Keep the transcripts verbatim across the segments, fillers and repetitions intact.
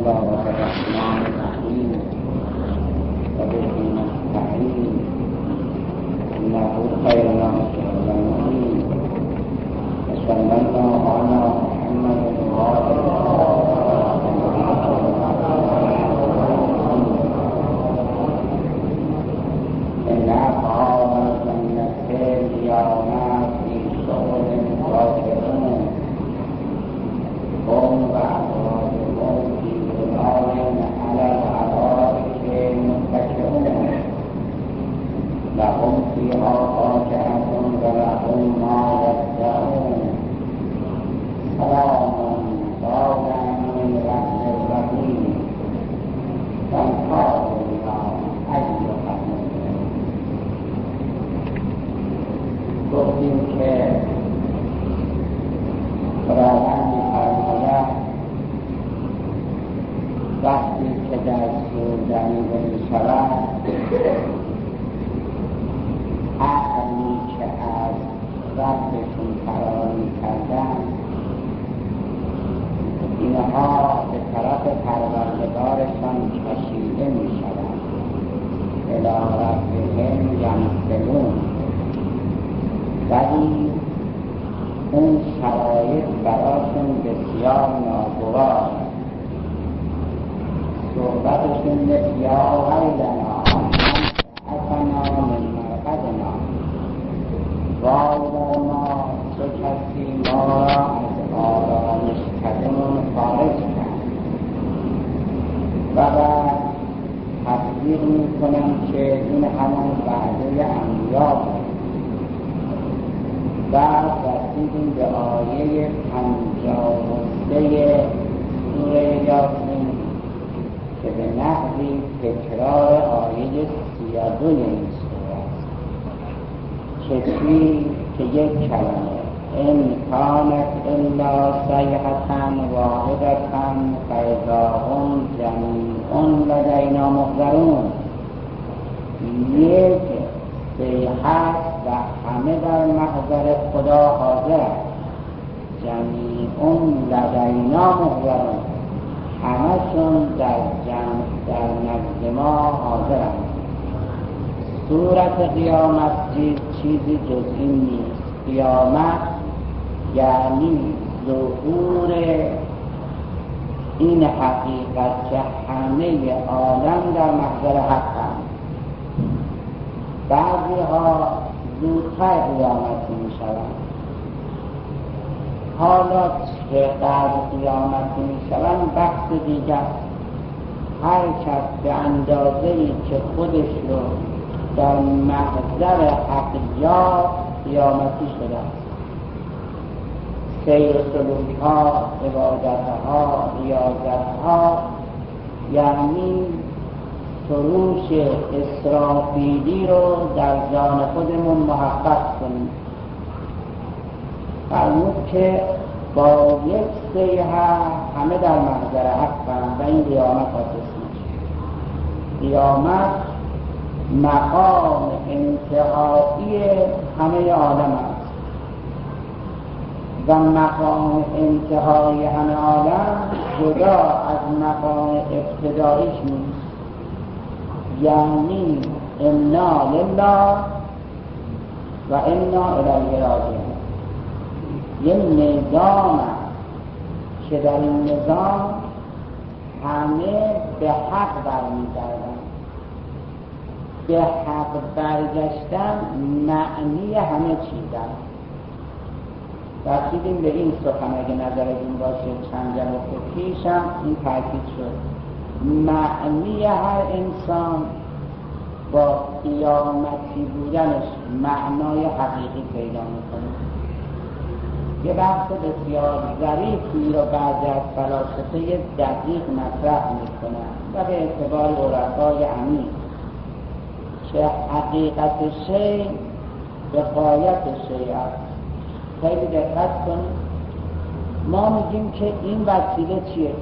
الله الرحمن الرحیم و به نستعین انه خیر ناصر و معین و صلی الله علی محمد و آله ان افعال جنت الیوم فی شغل راجعون هم و ازواجهم فی ظلال علی الارائک متکئون لهم فیها فاکهة و لهم ما یدعون سلام قولا من رب رحیم والقادر ایها گفتیم که خداوند می‌فرماید وقتی که در سور دمیده می‌شود عقلی که از ربشون فرار می‌کردند اینها به طرف پروردگارشان کشیده می‌شوند الی ربهم ینسلون، ولی اون شرایط براشون بسیار ناگوار. صحبتشون به یا ویلنا اتنا من مرقدنا، وای بر ما چه کسی ما را از آرامشکده‌مون خارج کرد. و بعد تصدیق میکنم که این همان وعده انبیا بود. بعد رسیدیم به آیه پنجاه و سه سوره یاسین که به نحوی تکرار آیه سی و دو این سوره است که چی؟ که یک کلمه ان کانت الا صیحة واحدة فاذا هم جمیع لدینا محضرون. یک صیحت و همه در محضر خدا حاضر، جمیع لدینا محضرون، همشون در جمع در نزد ما حاضرند. صورت قیامت چیزی جز این نیست. قیامت یعنی ظهور این حقیقت که همه عالم در محضر حقند. بعضی ها زودتر قیامتی می شوند. حالا چقدر قیامتی می شوند بحث دیگر. هر کس به اندازه‌ای که خودش رو در محضر حق یافت قیامتی شده است. سیر و سلوک ها، عبادت ها، ریاضت ها، یعنی سروش اسرافیلی رو در جان خودمون محقق کنیم. فرمود که با یک سیحه همه در محضر حقند و این قیامت حادث میشه. قیامت مقام انتهایی همه عالم است و مقام انتهایی همه عالم جدا از مقام ابتداییش نیست. یعنی انا لله و انا الیه راجعون. یه نظام که در این نظام همه به حق برمیگردن. به حق برگشتن معنی همه چیز است. رسیدیم به این سخن، اگه نظرتون باشه چند جلسه پیشم این تاکید شد. معنی هر انسان با قیامتی بودنش معنای حقیقی پیدا میکنه. یه بحث بسیار ظریفی رو بعضی از فلاسفه دقیق مطرح میکنن و به اعتبار عرفای عمیق که حقیقت شیء به غایت شیء است. خیلی دقت کنید. ما میگیم که این وسیله چیه؟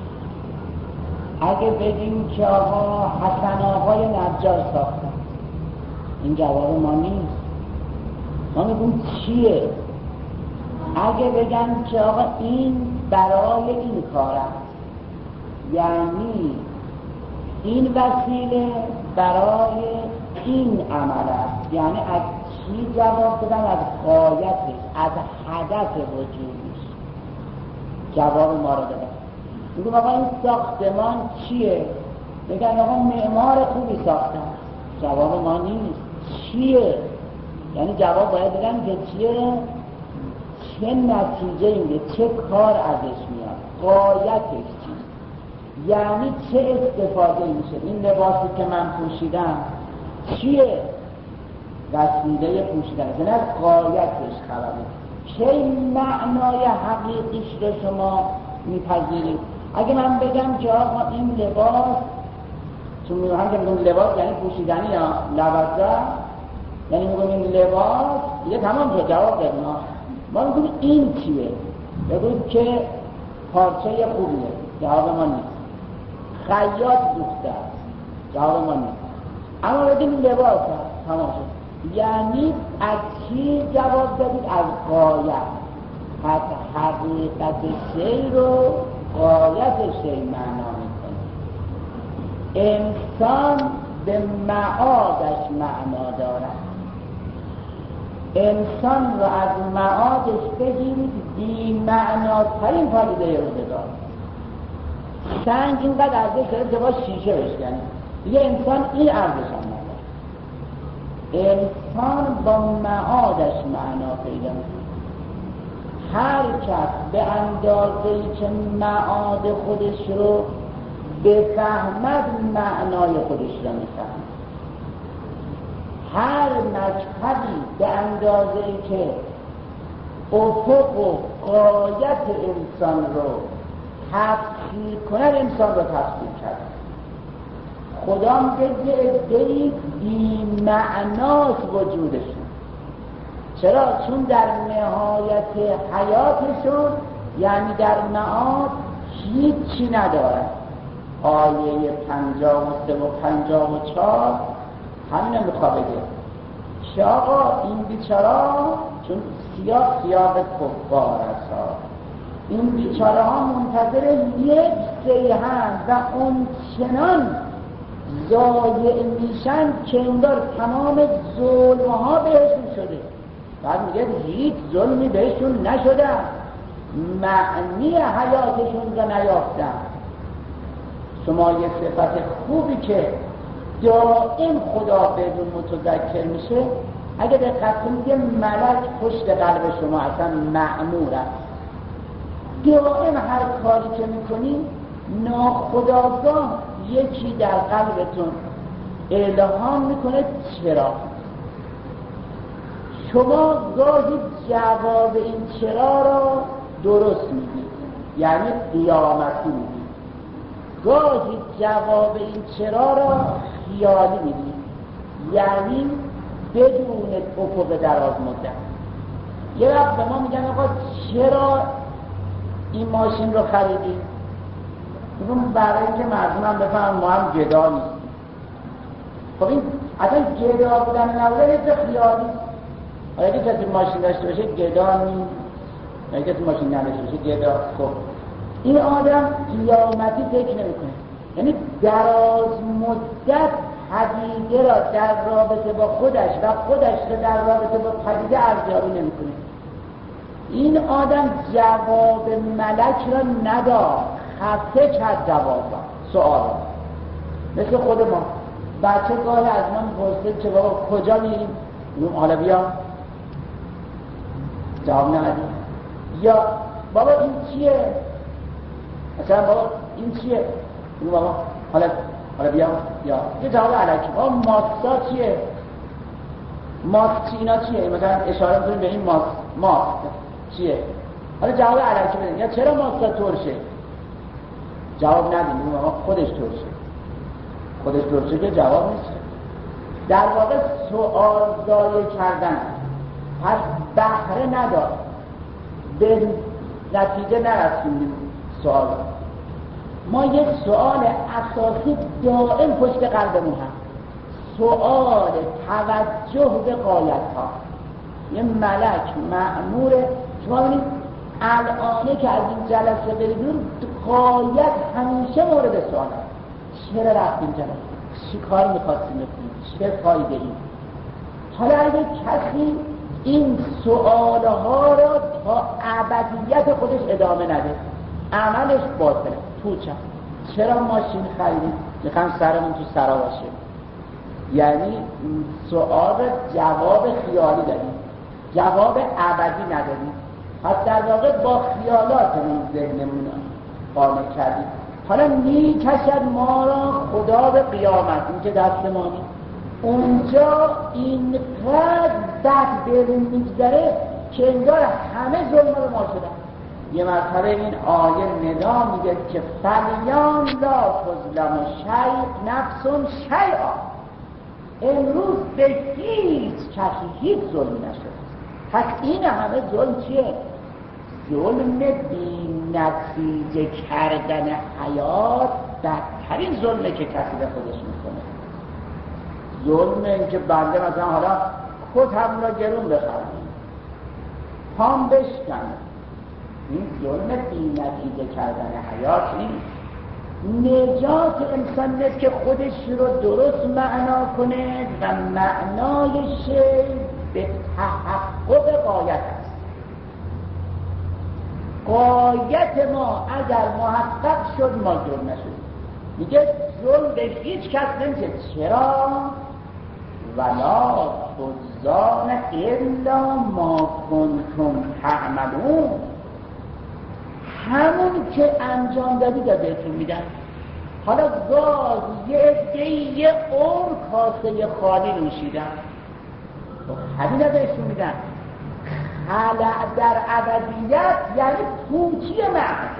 اگه بگیم که آقا حسن آقای نجار ساختن، این جواب ما نیست. ما میگیم چیه؟ اگه بگن که آقا این برای این کار است، یعنی این وسیله برای این عمل است، یعنی از چی جواب بدن؟ از غایتش، از هدف وجودش جواب ما رو دادن. میگم آقا این ساختمان چیه؟ بگن آقا معمار خوبی ساختن. جواب ما نیست. چیه؟ یعنی جواب باید بدن که چیه؟ چه نتیجه میده؟ چه کار ازش میاد؟ غایتش چیه؟ یعنی چه استفاده میشه؟ این لباسی که من پوشیدم چیه؟ وسیله پوشیدن، یعنی از غایتش خبره. چه معنای حقیقیش رو شما میپذیرید؟ اگه من بگم که آقا این لباس، چون میگم که میگم لباس یعنی پوشیدنی یا لباسا، یعنی میگم این لباس یه تمام شد، جواب دادیم. ما میگم این چیه؟ بگوید که پارچه خوبیه، جواب ما نیست. خیاط دوخته است، جواب ما نیست. اما بگیم لباس هست، تمام شد. یعنی از چی جواب دادید؟ از غایت. از حقیقت شی رو غایت شی معنا میکنه. انسان به معادش معنا دارد. انسان رو از معادش بگیرید، بی معناترین پدیده رو بدار. سنگ اینقدر ارزش داره که با شیشه بشکنید، دیگه انسان این ارزش هم نداره. انسان با معادش معنا پیدا میکنه. هر کس به اندازه‌ای که معاد خودش رو بفهمد معنای خودش رو میفهمد. هر مذهبی به اندازه‌ای که افق و غایت انسان رو تفسیر کنند، انسان رو تفسیر کرد. خدا میگه عده‌ای بی معناست وجودشون. چرا؟ چون در نهایت حیاتشون، یعنی در معاد، هیچی ندارن. آیه پنجاه و سه و پنجاه و چهار همین هم میخواه بگه که آقا این بیچارا، چون سیاه سیاه کفار است، این بیچاره ها منتظر یک سیحن و اون چنان ضایع میشن که انگار تمام ظلم ها بهشون شده. بعد میگه هیچ ظلمی بهشون نشده، معنی حیاتشون رو نیافتن. شما یه صفت خوبی که دائم خدا بدون متذکر میشه، اگه دقت کنید یه ملک پشت قلب شما اصلا مأمور است. دائم هر کاری که میکنید ناخودآگاه یکی در قلبتون الهام میکنه چرا. شما گاهی جواب این چرا را درست میدید، یعنی قیامتی میدید. گاهی جواب این چرا را خیالی میدید، یعنی بدون افق دراز مدت. یه وقت به ما میگن آقا چرا این ماشین رو خریدی؟ میگم برای اینکه مردم هم بفهمن ما هم گدا نیستیم. خب این اصلا گدا بودن نبوده یه خیالی. اگه کسی ماشین داشته باشه گدا نیست، اگه کسی ماشین نداشته باشه گدا. خب این آدم قیامتی فکر نمیکنه، یعنی دراز مدت پدیده را در رابطه با خودش و خودش را در رابطه با پدیده ارزیابی نمیکنه. این آدم جواب ملک را نداد، خفه کرد جواب را، سؤال مثل خود ما. بچه گاهی از ما میپرسه که بابا کجا میریم؟ میگم حالا بیا، جواب ندادیم. یا بابا این چیه؟ مثلا بابا این چیه؟ میگم بابا حالا حالا بیا، یا یه جواب علکی. بابا ماسکا چیه؟ ماسک چی؟ اینا چیه؟ مثلا اشاره میکنیم به این ماسک. ماسک چیه؟ حالا جواب علکی بدیم. یا چرا ماسکا ترشه؟ جواب ندیم. میگم بابا خودش ترشه. خودش ترشه که جواب نیست. در واقع سؤال ضایع کردن. پس بهره ندار، به نتیجه نرسیدیم. سوال ما یک سؤال اساسی دائم پشت قلبمون هست، سؤال توجه به غایت ها. یه ملک مأموره. شما ببینید الانه که از این جلسه برید غایت همیشه مورد سوال است. چرا رفتیم جناب؟ چی کار میخواستیم بکنیم؟ چه فایده ای؟ حالا اگه کسی این سوالها را تا ابدیت خودش ادامه نده، عملش باطله. تو چه؟ چرا ماشین خریدیم؟ میخوام سرمون تو سرا باشه. یعنی سوال جواب خیالی دادیم، جواب ابدی ندادیم. پس در واقع با خیالاتمون ذهنمون قانع کردیم. حالا میکشد ما را خدا به قیامت، این که دست ما نیست. اونجا اینقدر بد دل میگذره که انگار همه ظلم رو ما شدن. یه مرتبه این آیه ندا میگه که فلیان لا تظلم شیء نفس شیئا، امروز به هیچ کسی هیچ ظلمی نشده. پس این همه ظلم چیه؟ ظلم بی نتیجه کردن حیات بدترین ظلمه که کسی به خودش میکنه. ظلم این که بنده مثلا حالا کتم را گرون بخرم، پام بشکنم، این ظلم بی نتیجه کردن حیات نیست. نجات انسان نیست که خودش رو درست معنا کنه و معنای شی به تحقق غایت است. غایت ما اگر محقق شد ما ظلم نشد. میگه ظلم به هیچ کس نمیشه. چرا؟ ولا تجزون الا ما کنتم تعملون، همون که انجام دادی دا بهتون میدن. حالا گاز یه عده‌ای یه عمر کاسه خالی نوشیدن، همین رو بهشون میدن. خلع در ابدیت یعنی پوچی محض.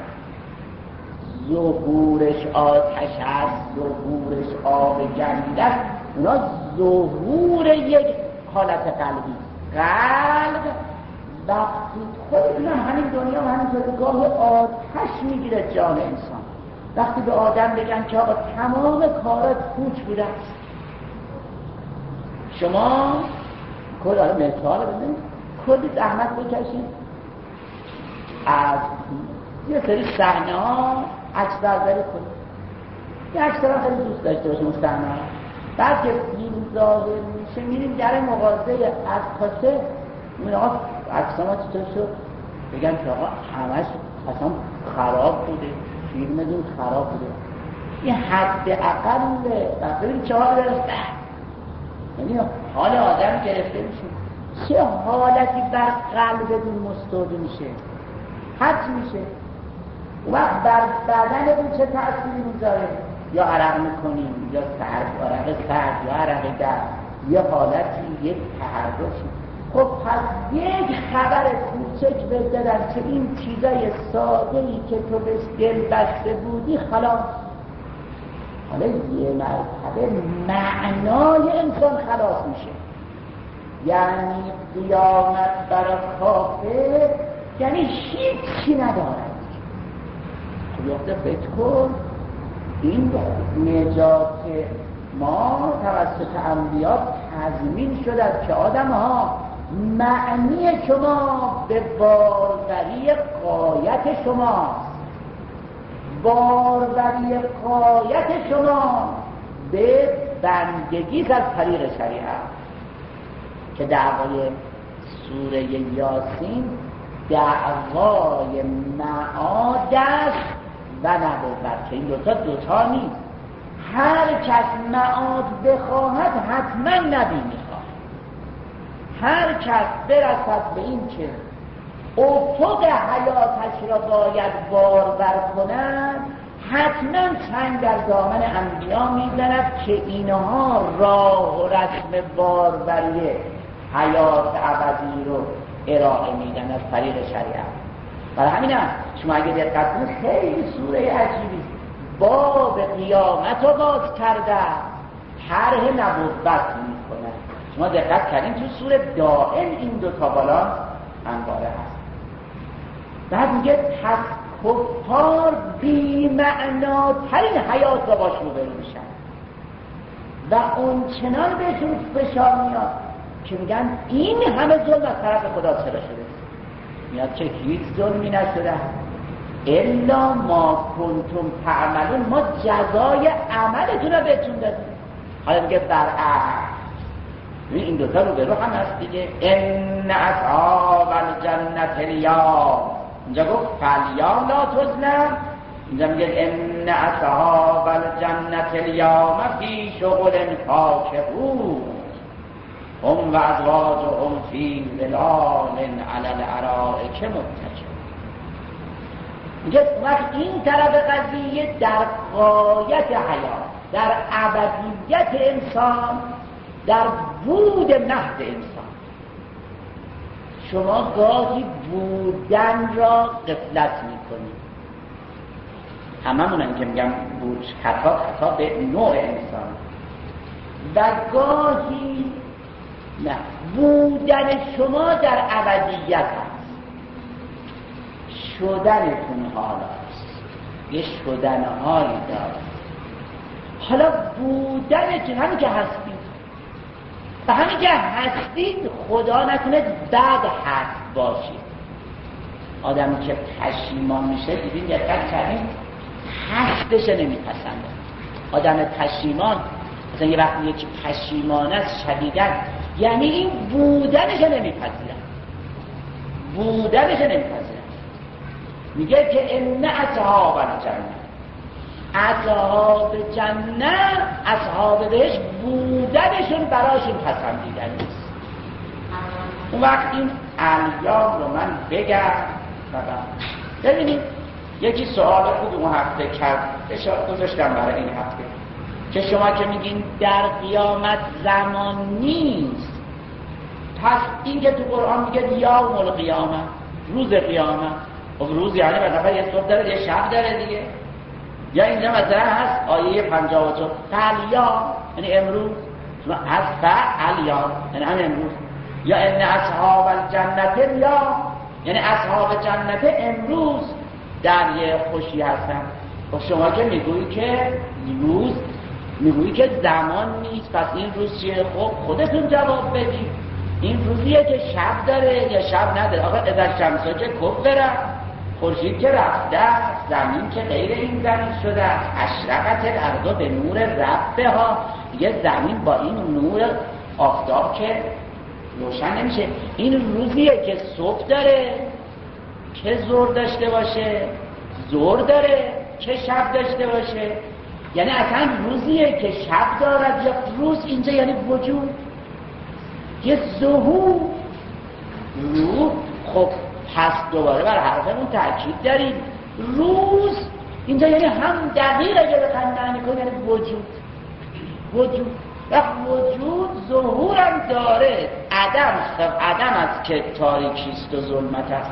ظهورش آتش است، ظهورش آب جنگل است. اونا ظهور یک حالت قلبی. قلب وقتی خودتون هم همین دنیا و همین جدگاه آتش میگیره جان انسان. وقتی به آدم بگن که آقا تمام کارات پوچ بوده است، شما کل آره مثال بزنید، کلی زحمت بکشید از یه سری صحنه ها عکس برداری کنید. یه اکثرا خیلی دوست داشته باشیم صحنه ها. بعد که فیلم ظاهر میشه میریم در مغازه عکاسی، میگن آقا عکس ما چطور شد؟ بگن که آقا همش اصلا خراب بوده، فیلمتون خراب بوده. این حد اقل ببین چه حال برسته، یعنی حال آدم گرفته میشه. چه حالتی بر قلبتون مستوجب میشه، حد میشه. اون وقت بر بدنتون چه تأثیری میذاره؟ یا عرق میکنیم، یا سرد، عرق سرد، یا عرق درد، یه حالتی، یک تحرکی. خب پس یک خبر کوچک بزدن که این چیزای ساده‌ای که تو بهش دل بسته بودی خلاص. حالا یه مرتبه معنای انسان خلاص میشه. یعنی قیامت برای کافر یعنی هیچی ندارد. یه فکر کن این نجات ما توسط انبیا تضمین شده که آدم ها معنی شما به باروری غایت شماست. باروری غایت شما به بندگی از طریق شریعت که دعوای سوره یاسین دعوای معاد است و نبوت، که این دوتا دوتا نیست. هر کس معاد بخواهد حتما نبی میخواهد. هر کس برسد به این که افق حیاتش را باید بارور کند، حتما چنگ در دامن انبیا میزند که اینها راه و رسم باروری حیات ابدی رو ارائه میدن از طریق شریعت. برای همین هم شما اگه دقت کنید خیلی سوره عجیبی باب قیامت رو باز کرده، طرح نبوت میکنه. شما دقت کردین تو سوره دائم این دو تا بالا انباره هست. بعد میگه پس کفار بی معناترین حیات را باش روبرو میشن و اون چنان بهشون فشار میاد که میگن این همه ظلم از طرف خدا چرا شده؟ میاد که هیچ ظلمی نشده. الا ما کنتم تعملون، ما جزای عملتون رو بهتون دادیم. حالا میگه برعکس، این دوتا رو به رو هم هست دیگه. ان اصحاب الجنت الیوم، اینجا گفت فالیوم لا تظلم، اینجا میگه ان اصحاب الجنت الیوم فی شغل فاکهون هم و ازواجهم فی ظلال علی الارائک متکئون. میگه وقت این طرف قضیه در غایت حیات، در ابدیت انسان، در بود محض انسان. شما گاهی بودن را غفلت میکنید، هممونم که میگم بود، خطا خطا به نوع انسان، و گاهی نه، بودن شما در ابدیت هست، شدنتون حالاست، یه شدنهایی داره. حالا بودنتون همین که هستید و همین که هستید خدا نکنه بد هست باشید. آدمی که پشیمان میشه دیدین دقت کردین هستش نمیپسنده. آدم پشیمان مثلا یه وقتی یکی پشیمان است شدیدن، یعنی این بودنش نمیپذیره، بودنش نمیپذیره. میگه که ان اصحاب الجنه، اصحاب جنت، اصحاب بهشت بودنشون براشون پسندیدن نیست. اون وقت این ایام رو من بگم. ببینید یکی سوال خوب اون هفته کرد، اشاره گذاشتم برای این هفته، که شما که میگین در قیامت زمان نیست، پس این که تو قرآن میگه یوم القیامه، روز قیامت، خب روز یعنی مثلا یه صبح داره یه شب داره دیگه. یا اینجا مثلا هست آیه پنجاه و چهار فالیوم یعنی امروز، هست فالیوم یعنی هم امروز. یا ان اصحاب الجنت الیوم یعنی اصحاب جنت امروز در یه خوشی هستن. خب شما که میگویی که روز، میگویی که زمان نیست، پس این روز چیه؟ خب خودتون جواب بدید. این روزیه که شب داره یا شب نداره؟ آقا اذا شمسا که کفره، خورشید که رفته، زمین که غیر این زمین شده، اشرقت الارض به نور ربها، یه زمین با این نور آفتاب که روشن نمیشه. این روزیه که صبح داره که ظهر داشته باشه، ظهر داره که شب داشته باشه. یعنی اصلا روزیه که شب دارد، یا روز اینجا یعنی وجود، یه ظهور روح. خب پس دوباره بر حرفمون تاکید داریم، روز اینجا یعنی هم دقیق اگه بخوایم معنی کنیم یعنی وجود، وجود و وجود ظهورم داره. عدم عدم است که تاریکیست و ظلمت است.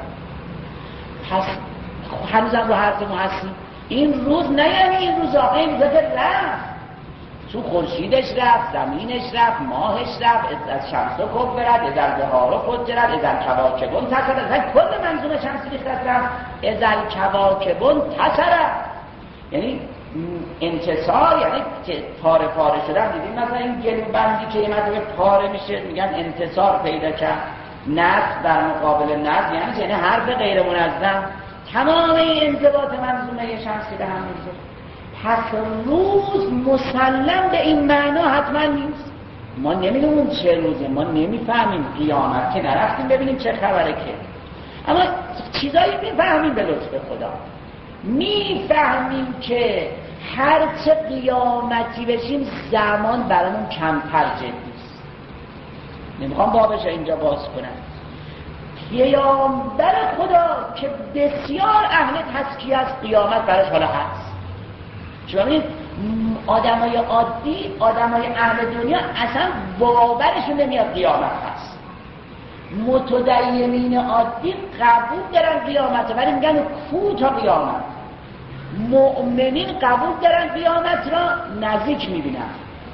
پس هنوزم رو حرفمون هستیم. این روز نه یعنی این روز آقا، این روزا که رفت، چون خورشیدش رفت، زمینش رفت، ماهش رفت، از شمس و کب برد، از البحار و فجرد، از الکواکب انتثرت، از کل منظومه شمسی ریخت رفت، از الکواکب انتثرت، یعنی انتصار، یعنی پاره پاره شدن. دیدیم مثلا این گلوبندی که یه مدوه پاره میشه میگن انتصار پیدا کرد. نصب در مقابل نصب یعنی یعنی حرف غیر منظم. تمام این انضباط منظومه شمسی به هم میشه. پس روز مسلم به این معنا حتما نیست. ما نمیدونیم چه روزه، ما نمیفهمیم قیامت که نرفتیم ببینیم چه خبره که، اما چیزایی میفهمیم به لطف خدا. میفهمیم که هر چه قیامتی بشیم زمان برامون کمتر جدیست. نمیخوام بابش اینجا باز کنم. پیامبر خدا که بسیار اهل تزکیه است، قیامت براش حالا هست. شما ببینید آدمای عادی، آدمای اهل دنیا اصلا باورشون نمیاد قیامت هست. متدینین عادی قبول دارن قیامت، ولی میگن کو تا قیامت. مؤمنین قبول دارن قیامت را، نزدیک میبینن.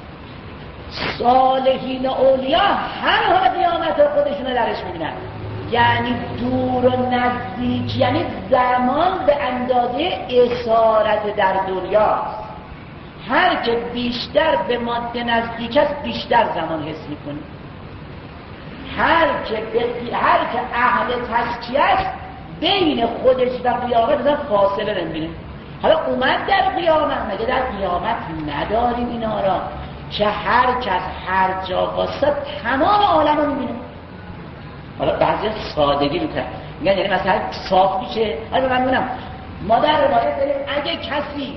صالحین اولیا هر حال قیامت را خودشون درش میبینن. یعنی دور و نزدیک، یعنی زمان به اندازه اسارت در دنیاست. هر که بیشتر به ماده نزدیک است بیشتر زمان حس میکنه. هر که به هر که اهل تزکیه است بین خودش و قیامت اصلا فاصله نمیبینه. حالا اومد در قیامت، مگه در قیامت نداریم اینا را که هر کس هر جا واسه تمام عالم رو میبینه؟ حالا بعضی سادگی میکنه میگن یعنی مثلا صاف میشه. حالا من میگم ما در روایت داریم اگه کسی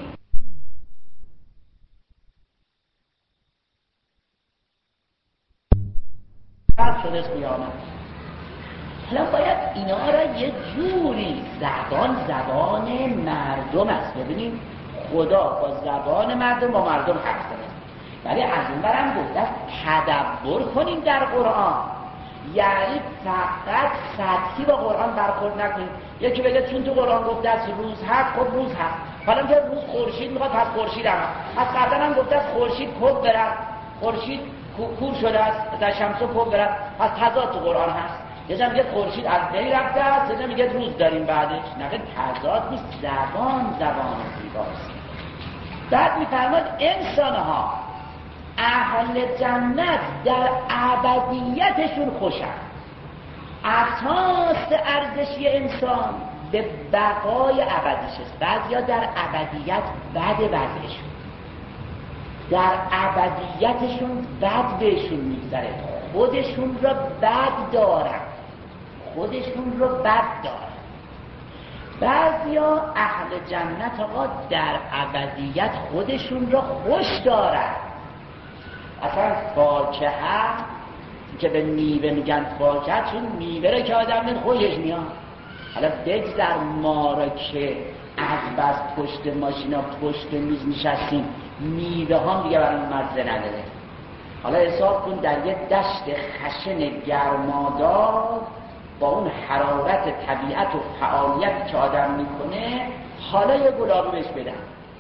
فرد شده از قیامت، حالا باید اینا را یه جوری زبان زبان مردم است. ببینیم خدا با زبان مردم با مردم حرف زده، ولی از اون برم گفته تدبر کنیم در قرآن، یعنی فقط سطحی با قرآن برخورد نکنیم. یکی بگه چون تو قرآن گفته است روز هست، خب روز هست، حالا میگه روز خورشید میخواد، پس خورشید هم از قبلا هم گفته است خورشید کب برد، خورشید کور شده است، در شمس کب برد، پس تضاد تو قرآن هست. یه جا میگه خورشید از بین رفته است، یه جا میگه روز داریم بعدش. نقل تضاد نیست، زبان زبان زیباست. بعد میفرماد انسان ها اهل جنت در ابدیتشون خوشن. اساس ارزشی انسان به بقای ابدیش است. بعضیا در ابدیت بد وضعشون، در ابدیتشون بد بهشون میگذره، خودشون را بد دارن، خودشون را بد دارن. بعضیا اهل جنت آقا در ابدیت خودشون را خوش دارن. اصلا فاکهه که به میوه میگن فاکهه، چون میوه را که آدم من خوشش میاد. حالا بگذر ما را که از بس پشت ماشینا پشت میز نشستیم، میوه ها دیگه برای مزه نداره. حالا حساب کن در یه دشت خشن گرمادار با اون حرارت طبیعت و فعالیت که آدم میکنه، حالا یه گلابی بهش بدن،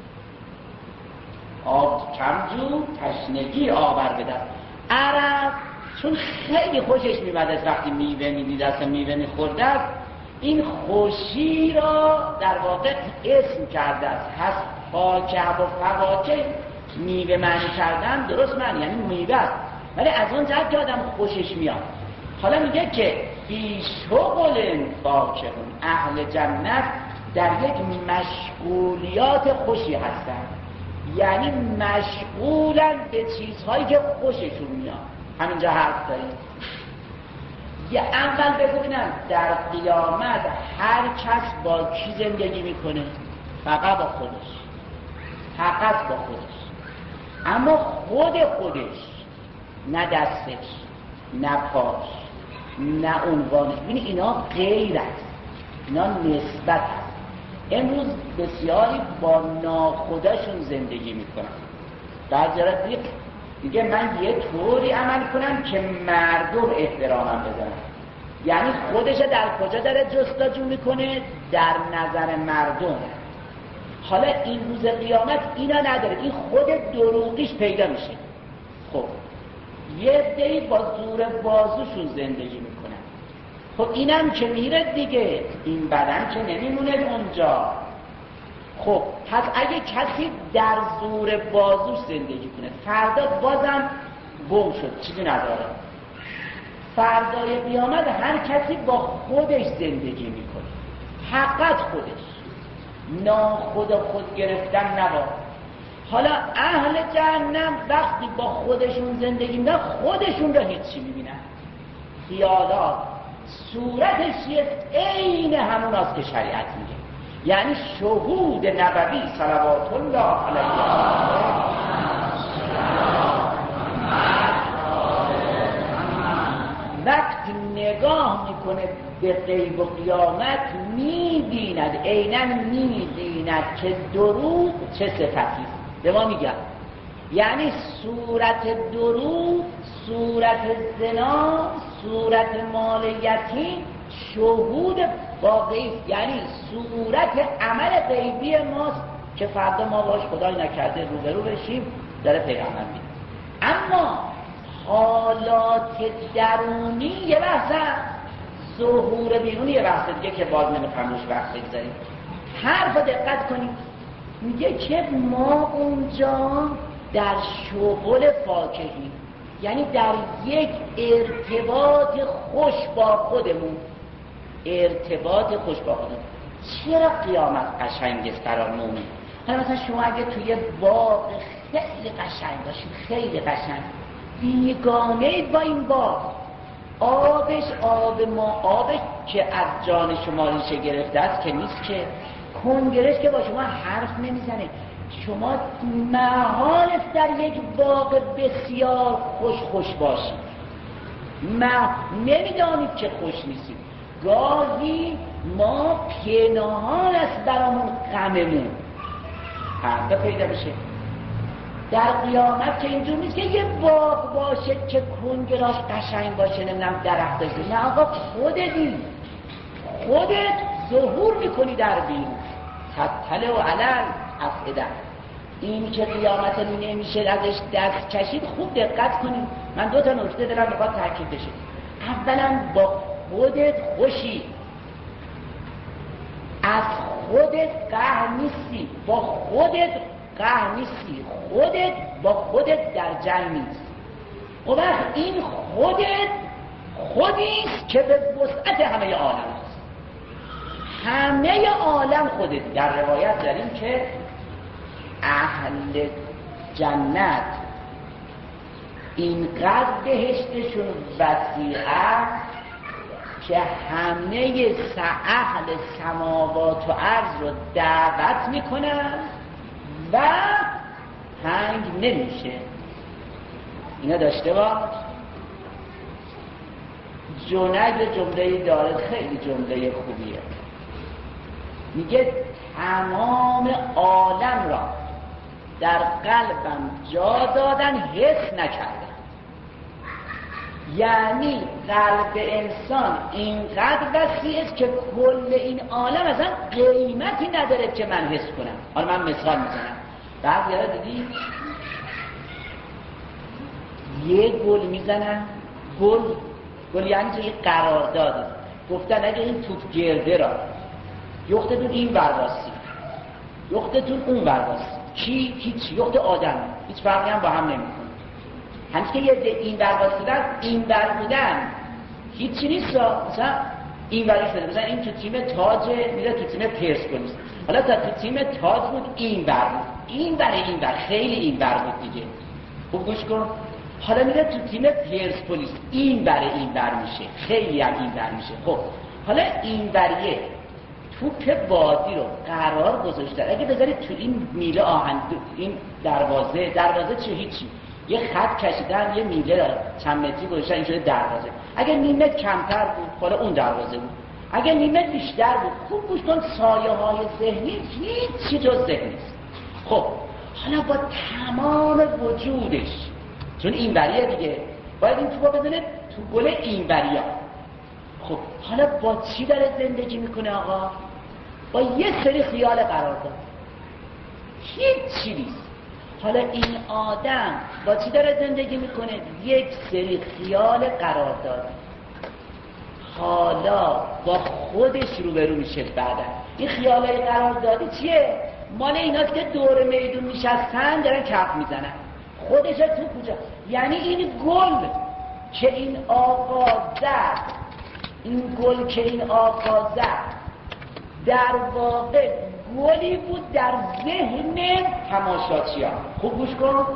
آب کمجو تشنگی آور بدن. عرب چون خیلی خوشش میمد از وقتی میوه میدید، اصلا میوه میخورده است، این خوشی را در واقع اسم کرده است. هست فاکهه و فواکه میوه معنی کردن درست معنی یعنی میوه است، ولی از اون جهت که آدم خوشش میاد. حالا میگه که بی شغل فاکهون، اهل جنت در یک مشغولیات خوشی هستن، یعنی مشغولن به چیزهایی که خوششون میاد. همینجا حرف داریم. یه اول بگوینم در قیامت هر کس با کی زندگی میکنه؟ فقط با خودش، فقط با خودش. اما خود خودش، نه دستش، نه پاش، نه عنوانش. ببینید اینا غیر است، اینا نسبت است. امروز بسیاری با ناخودشون زندگی میکنن. بعضی را دیگه دیگه من یه طوری عمل کنم که مردم احترامم بزنن، یعنی خودش در کجا داره جستجو میکنه؟ در نظر مردم. حالا این روز قیامت اینا نداره، این خود دروغیش پیدا میشه. خب یه عده‌ای با زور بازوشون زندگی میکنن. خب اینم که میره دیگه، این بدن که نمیمونه اونجا. خب پس اگه کسی در زور بازوش زندگی کنه، فردا بازم گم شد، چیزی نداره. فردای قیامت هر کسی با خودش زندگی میکنه، فقط خودش، ناخود خود گرفتن نبا. حالا اهل جهنم وقتی با خودشون زندگی میکنن، خودشون را هیچی میبینن، خیالات، صورتش یه عین همون است که شریعت میگه، یعنی شهود نبوی صلوات الله علیه وقتی نگاه میکنه به غیب و قیامت میبیند، عیناً میبیند که دروغ چه صفتی به ما میگن. یعنی صورت دروغ، صورت زنا، صورت مال یتیم شهود با غیب، یعنی صورت عمل غیبی ماست که فردا ما باش خدای نکرده روبرو بشیم، داره پیغمبر میگه. اما حالات درونی یه بحثه، ظهور بیرونی یه بحثه دیگه که باز نمیخوام روش وقت بگذاریم. حرف دقت کنیم، میگه که ما اونجا در شغل فاکهی، یعنی در یک ارتباط خوش با خودمون. ارتباط خوش با خدا. چرا قیامت قشنگ است برای مومن؟ حالا مثلا شما اگه توی باغ خیلی قشنگ باشید، خیلی قشنگ، بیگانه با این باغ، آبش آب ما، آبش که از جان شما ریشه گرفته است که نیست، که کنگرش که با شما حرف نمیزنه. شما محال است در یک باغ بسیار خوش خوش باشید، ما نمیدانید که خوش نیستید. گاهی ما پنهان است برامون غممون پرده پیدا بشه. در قیامت که اینجور نیست که یه باغ باشه که کنگراش قشنگ باشه، نمیدونم درخت باشه، نه آقا، خودتی خودت ظهور میکنی در بیرون. تطلع و علل افعده. این که قیامت نمیشه ازش دست کشید، خوب دقت کنید. من دو تا نکته دارم میخواد تاکید بشه. اولا با خودت خوشی، از خودت قهر نیستی، با خودت قهر نیستی، خودت با خودت در جنگ نیست. و وقت این خودت خودیست که به وسعت همه عالم است. همه عالم خودت. در روایت داریم که اهل جنت اینقدر بهشتشون وسیع است که همه اهل سماوات و ارض رو دعوت میکنن و تنگ نمیشه. اینا داشته باش. جنید جمله داره، خیلی جمله خوبیه. میگه تمام عالم را در قلبم جا دادن، حس نکردن. یعنی قلب انسان اینقدر وسیع است که کل این عالم اصلا قیمتی نداره که من حس کنم. حالا من مثال میزنم. بعضی ها دیدی یه گل میزنن، گل گل یعنی توی قرارداد گفتن اگه این توپ گرده را یختتون این برواسی، یختتون اون برواسی، کی؟ هیچ. یخت آدم هیچ فرقی هم با هم نمیکنه. همچه که یه این برواسی بودن، این بر بودن هیچی نیست. مثلا این بری شده، مثلا این تو تیم تاج میره تو تیم پرسپولیس، حالا تا تو تیم تاج بود این بر بود، این بر این بر خیلی این بر بود دیگه. خوب گوش کن. حالا میره تو تیم پرسپولیس، این بر این بر میشه، خیلی هم این بر میشه. خب حالا این بریه توپ بادی رو قرار گذاشتن، اگه بذارید تو این میله آهن، این دروازه، دروازه چه هیچی، یه خط کشیدن، یه میله داره چند متری گذاشتن، این شده دروازه. اگه نیم متر کمتر بود حالا اون دروازه بود، اگه نیم متر بیشتر بود. خوب گوش کن، سایه های ذهنی هیچی جز ذهن نیست. خب حالا با تمام وجودش، چون این بریه دیگه، باید این توپا بزنه تو گل این بریا. خب حالا با چی داره زندگی میکنه آقا؟ با یه سری خیال قرار داد، هیچ چی نیست. حالا این آدم با چی داره زندگی میکنه؟ یک سری خیال قرار داد. حالا با خودش روبرو میشه. بعدا این خیالای قرار دادی چیه؟ مال ایناست که دور میدون میشستن دارن کف میزنن. خودش تو کجا؟ یعنی این گل که این آقا زد، این گل که این آقا زد در واقع گلی بود در ذهن تماشاچیان. خوب گوش کن.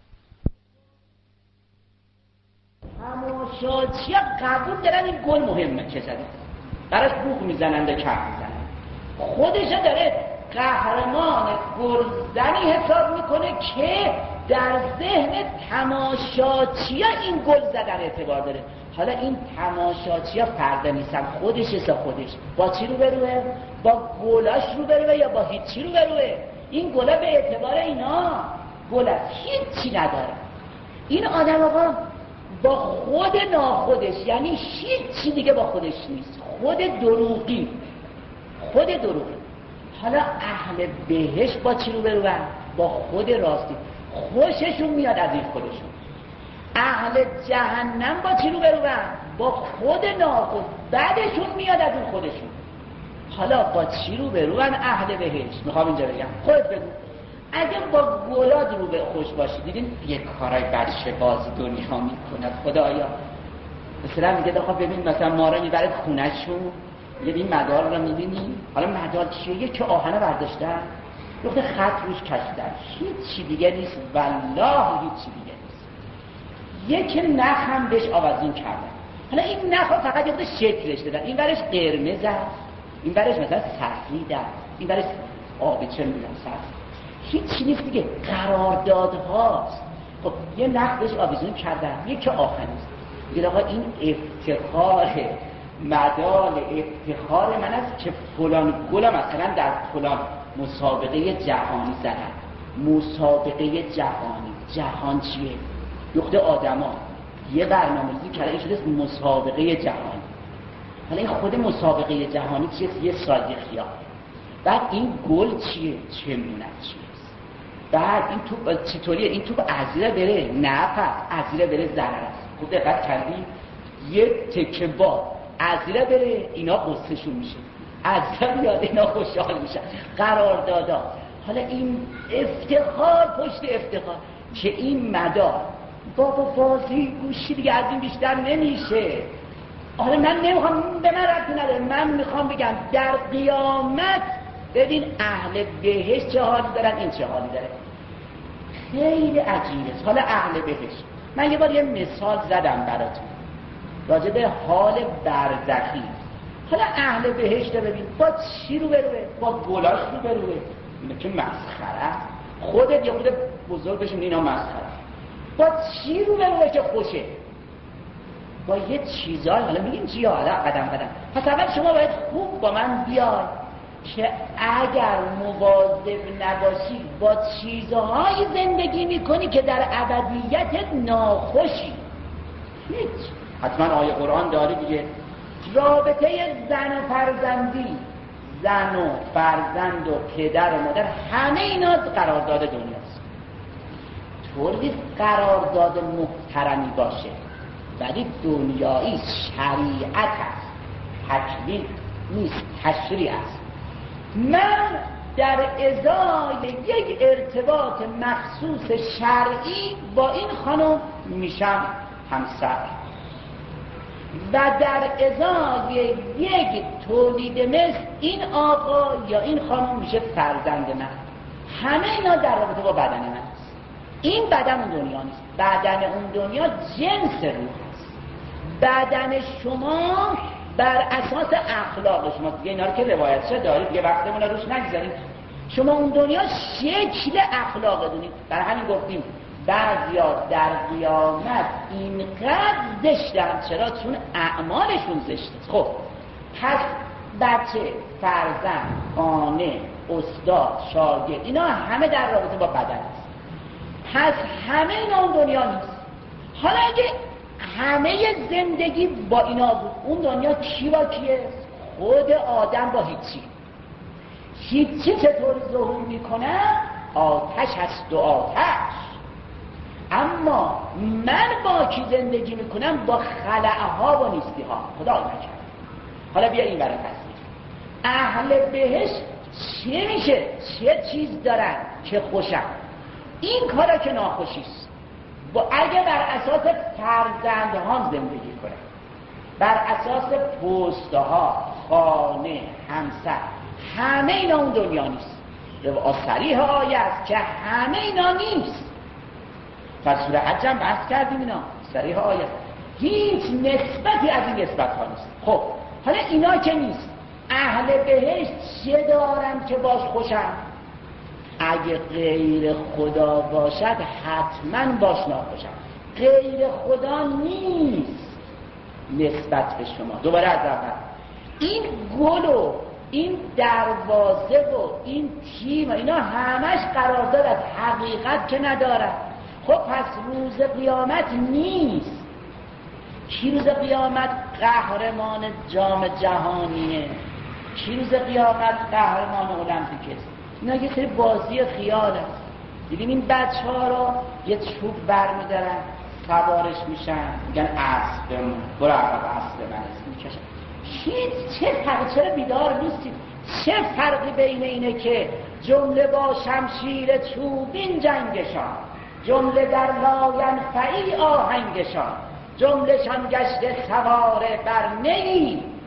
تماشاچیان قبول دارن این گل مهمه که زده، براش بوق میزنند و کف میزنند. خودش داره قهرمان گلزنی حساب میکنه که در ذهن تماشاچیان این گل زدن اعتبار داره. حالا این تماشاچی‌ها فرد نیستن، خودش است. خودش با چی رو بروه؟ با گلاش رو بروه یا با هیچی رو بروه؟ این گلا به اعتبار اینا گل است، هیچی نداره. این آدم آقا با خود ناخودش، یعنی هیچی دیگه با خودش نیست، خود دروغی، خود دروغی. حالا اهل بهشت با چی رو بروه؟ با خود راستی، خوششون میاد از این خودشون. اهل جهنم با چی رو برون؟ با خود ناخود، بعدشون میاد از اون خودشون. حالا با چی رو برون اهل بهشت؟ میخوام اینجا بگم، خودت بگو. اگه با گلاد رو به خوش باشی، دیدین یک کارای بچه بازی دنیا میکند خدایا. مثلا میگه آقا ببین مثلا ما رو میبره خونه‌شون، یه این مدار رو می‌بینی؟ حالا مدار چیه؟ یک آهنه برداشتن دکتر خط روش کشیدن، هیچ چی دیگه نیست، والله هیچ چی دیگه نیست. یک نخ هم بهش آویزون کردن. حالا این نخ ها فقط یه شکلش دادن، این برش قرمز است، این برش مثلا سفید است، این برش آبی، چه می‌دونم سفید، هیچ چی نیست دیگه، قراردادهاست. خب یه نخ بهش آویزون کردن، یک آهنه است. میگه آقا این افتخار مدال افتخار من است که فلان گل مثلا در فلان مسابقه جهانی زدن. مسابقه جهانی، جهان چیه؟ یخت آدما یه برنامه‌ریزی کرده این شده مسابقه جهانی. حالا این خود مسابقه جهانی چیه؟ یه سایه خیال. بعد این گل چیه؟ چه می‌دونم چیه؟ بعد این توپ چطوریه؟ این توپ ازیره بره؟ نه پس ازیره بره ضرر است. خب دقت کردی؟ یه تکه با ازیره بره اینا قصهشون میشه، ازیره بیاد اینا خوشحال میشن، قرار دادا. حالا این افتخار پشت افتخار که این مدار بابا بازی گوشی دیگه از این بیشتر نمیشه. حالا من نمیخوام، به من ربطی نداره، من میخوام بگم در قیامت ببین اهل بهشت چه حالی دارن، این چه حالی داره. خیلی عجیبه. حالا اهل بهشت، من یه بار یه مثال زدم براتون راجع به حال برزخی. حالا اهل بهشت ببین با چی رو بروه؟ با گلاش رو بروه. اینه که مسخره. خودت یه خود بزرگ بشین اینا مسخره. با چی رو بروه که خوشه؟ با یه چیزایی. حالا میگیم چی؟ حالا قدم قدم. پس اول شما باید خوب با من بیای که اگر مواظب نباشی با چیزهای زندگی میکنی که در ابدیت ناخوشی. هیچ. حتما آیه قرآن داره دیگه، رابطه زن و فرزندی، زن و فرزند و پدر و مادر، همه اینا قرارداد دنیاست. طوری قرارداد محترمی باشه ولی دنیایی، شریعت است، تکوین نیست، تشریع است. من در ازای یک ارتباط مخصوص شرعی با این خانم میشم همسر و در ازای یک تولید مثل این آقا یا این خانم میشه فرزند من. همه اینا در رابطه با بدن من است. این بدن اون دنیا نیست، بدن اون دنیا جنس روح است. بدن شما بر اساس اخلاق شما، دیگه اینا رو که روایت شده دارید دیگه وقتمون رو روش نگذاریم. شما اون دنیا شکل اخلاق دونید. در همین گفتیم بعضیا در قیامت اینقدر زشتن. چرا؟ چون اعمالشون زشته. خب پس بچه، فرزند، خانه، استاد، شاگرد، اینا همه در رابطه با بدن است. پس همه اینا اون دنیا نیست. حالا اگه همه زندگی با اینا بود، اون دنیا کی با کیه؟ خود آدم با هیچی. هیچی چطور ظهور میکنه؟ آتش هست و آتش. اما من با کی زندگی میکنم؟ با خلعها و نیستی ها. خدا نکرد. حالا بیا این برای تصویر. اهل بهشت چه میشه؟ چه چیز دارن که خوشن؟ این کارا که ناخوشیست. با اگه بر اساس فرزندها زندگی کنه، بر اساس پستها، خانه، همسر، همه اینا اون دنیا نیست. رو صریح آیه است که همه اینا نیست. در سوره حج هم بحث کردیم اینا صریح آیه است. هیچ نسبتی از این نسبت ها نیست. خب حالا اینا که نیست، اهل بهشت چه دارن که باش خوشن؟ اگه غیر خدا باشد حتما باش ناخوشن. غیر خدا نیست نسبت به شما. دوباره از اول، این گل و این دروازه و این تیم اینا همش قرارداد از حقیقت که ندارن. خب پس روز قیامت نیست. کی روز قیامت قهرمان جام جهانیه؟ کی روز قیامت قهرمان المپیک است؟ اینا یه سری بازی خیال است. دیدیم این بچه ها رو یه چوب بر میدارن، سوارش میشن، میگن اسبمون، برو عقب اسب من میکشن. هیچ چه فرقی؟ چرا بیدار نیستید؟ چه فرقی بین اینه که جمله با شمشیر چوبین جنگشان، جمله در لاینفعی آهنگشان، جمله شان گشته سواره بر نیی،